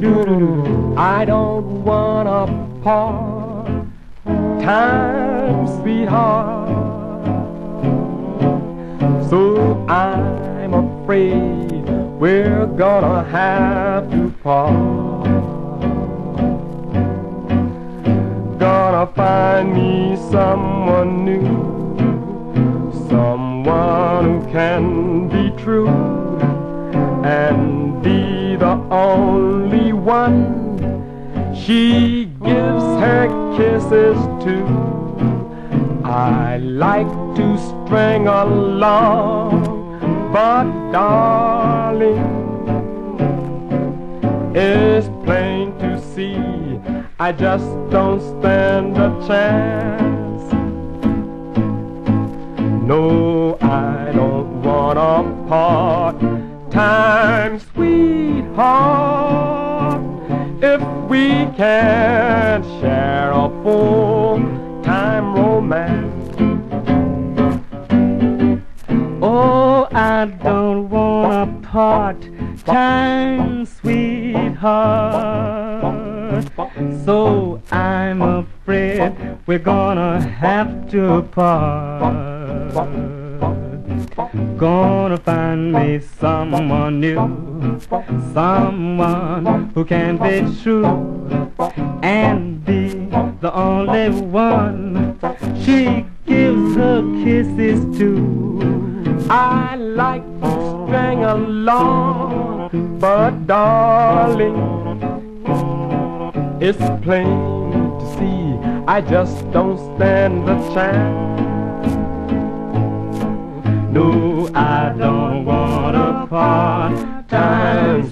I don't wanna part-time sweetheart, so I'm afraid we're gonna have to part. Gonna find me someone new, someone who can be true and be the only one she gives her kisses to. I like to string along, but darling, it's plain to see I just don't stand a chance. No, I don't want a part-time sweetheart if we can't share a full-time romance. Oh, I don't want a part-time sweetheart, so I'm afraid we're gonna have to part. Gonna find me someone new, someone who can be true and be the only one she gives her kisses to. I like to string along, but darling, it's plain to see I just don't stand a chance. No, I don't want a part-time